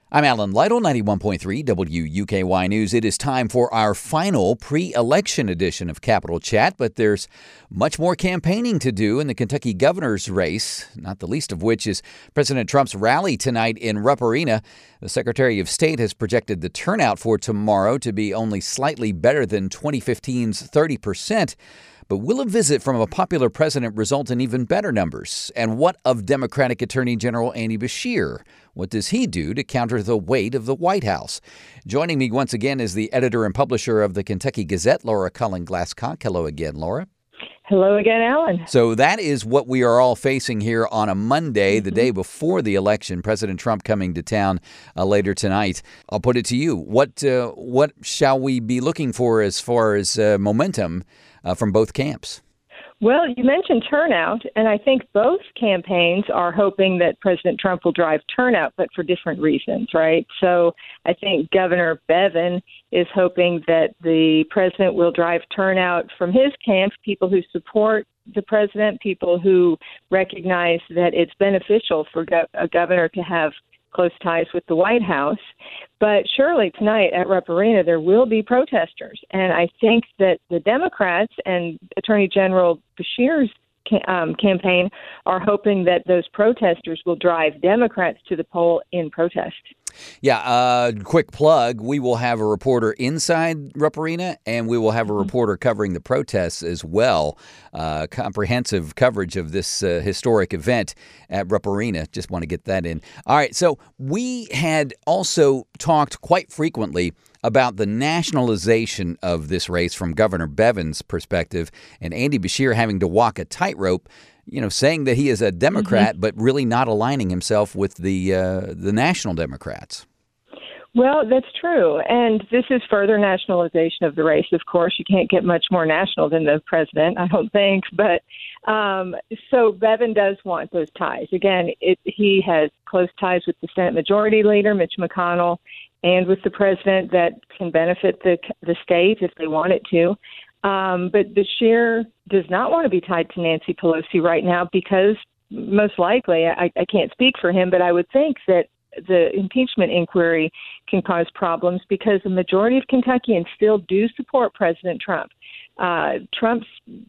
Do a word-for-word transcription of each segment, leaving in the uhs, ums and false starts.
I'm Alan Lytle, ninety-one point three W U K Y News. It is time for our final pre-election edition of Capitol Chat, but there's much more campaigning to do in the Kentucky governor's race, not the least of which is President Trump's rally tonight in Rupp Arena. The Secretary of State has projected the turnout for tomorrow to be only slightly better than twenty fifteen's thirty percent. But will a visit from a popular president result in even better numbers? And what of Democratic Attorney General Andy Beshear? What does he do to counter the weight of the White House? Joining me once again is the editor and publisher of the Kentucky Gazette, Laura Cullen-Glasscock. Hello again, Laura. Hello again, Alan. So that is what we are all facing here on a Monday, mm-hmm. the day before the election. President Trump coming to town uh, later tonight. I'll put it to you. What uh, what shall we be looking for as far as uh, momentum uh, from both camps? Well, you mentioned turnout, and I think both campaigns are hoping that President Trump will drive turnout, but for different reasons, right? So I think Governor Bevin is hoping that the president will drive turnout from his camp, people who support the president, people who recognize that it's beneficial for go- a governor to have close ties with the White House. But surely tonight at Rupp Arena, there will be protesters. And I think that the Democrats and Attorney General Beshear's um, campaign are hoping that those protesters will drive Democrats to the poll in protest. Yeah, uh, quick plug. We will have a reporter inside Rupp Arena, and we will have a reporter covering the protests as well. Uh, comprehensive coverage of this uh, historic event at Rupp Arena. Just want to get that in. All right, so we had also talked quite frequently about the nationalization of this race from Governor Bevin's perspective, and Andy Beshear having to walk a tightrope, you know, saying that he is a Democrat, mm-hmm. but really not aligning himself with the uh, the national Democrats. Well, that's true. And this is further nationalization of the race. Of course, you can't get much more national than the president, I don't think. But um, so Bevin does want those ties. Again, it, he has close ties with the Senate Majority Leader, Mitch McConnell, and with the president that can benefit the the state if they want it to. Um, but Beshear does not want to be tied to Nancy Pelosi right now because most likely, I, I can't speak for him, but I would think that the impeachment inquiry can cause problems because the majority of Kentuckians still do support President Trump. Uh, Trump's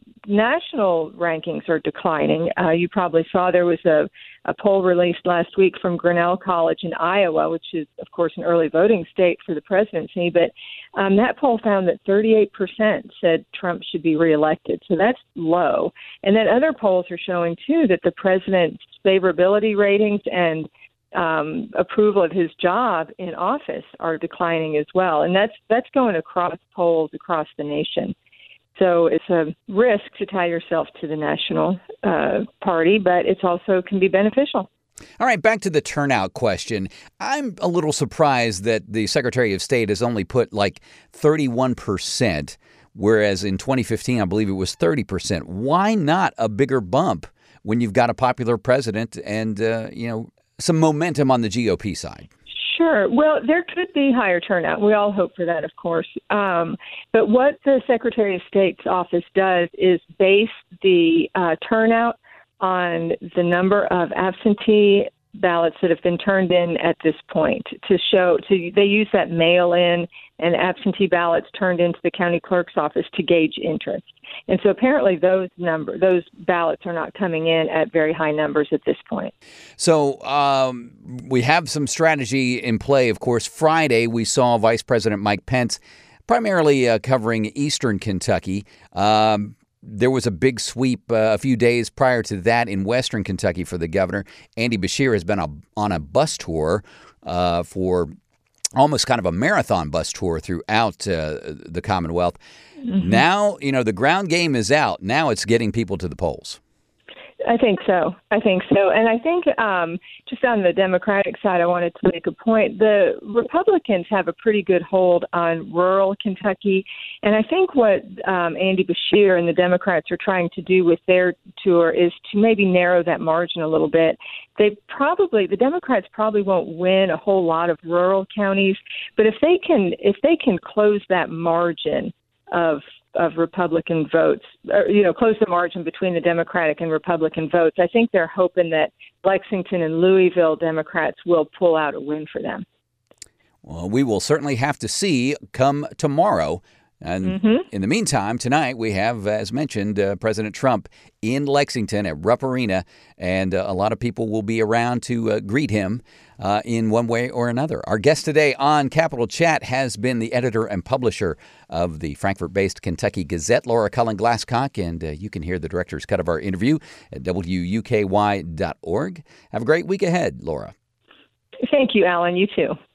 national rankings are declining. Uh, you probably saw there was a, a poll released last week from Grinnell College in Iowa, which is, of course, an early voting state for the presidency. But um, that poll found that thirty-eight percent said Trump should be reelected. So that's low. And then other polls are showing, too, that the president's favorability ratings and um, approval of his job in office are declining as well. And that's that's going across polls across the nation. So it's a risk to tie yourself to the national uh, party, but it's also can be beneficial. All right, back to the turnout question. I'm a little surprised that the Secretary of State has only put like thirty-one percent, whereas in twenty fifteen, I believe it was thirty percent. Why not a bigger bump when you've got a popular president and, uh, you know, some momentum on the G O P side? Sure. Well, there could be higher turnout. We all hope for that, of course. Um, but what the Secretary of State's office does is base the uh, turnout on the number of absentee ballots that have been turned in at this point to show to they use that mail-in and absentee ballots turned into the county clerk's office to gauge interest. And so apparently those number those ballots are not coming in at very high numbers at this point. So um, we have some strategy in play. Of course, Friday we saw Vice President Mike Pence primarily uh, covering eastern Kentucky. Um, There was a big sweep uh, a few days prior to that in western Kentucky for the governor. Andy Beshear has been a, on a bus tour uh, for almost kind of a marathon bus tour throughout uh, the Commonwealth. Mm-hmm. Now, you know, the ground game is out. Now it's getting people to the polls. I think so. I think so. And I think um, just on the Democratic side, I wanted to make a point. The Republicans have a pretty good hold on rural Kentucky. And I think what um, Andy Beshear and the Democrats are trying to do with their tour is to maybe narrow that margin a little bit. They probably, the Democrats probably won't win a whole lot of rural counties. But if they can, if they can close that margin of of Republican votes, or, you know, close the margin between the Democratic and Republican votes, I think they're hoping that Lexington and Louisville Democrats will pull out a win for them. Well, we will certainly have to see come tomorrow. And mm-hmm. in the meantime, tonight we have, as mentioned, uh, President Trump in Lexington at Rupp Arena, and uh, a lot of people will be around to uh, greet him uh, in one way or another. Our guest today on Capital Chat has been the editor and publisher of the Frankfort-based Kentucky Gazette, Laura Cullen-Glasscock, and uh, you can hear the director's cut of our interview at W U K Y dot org. Have a great week ahead, Laura. Thank you, Alan. You too.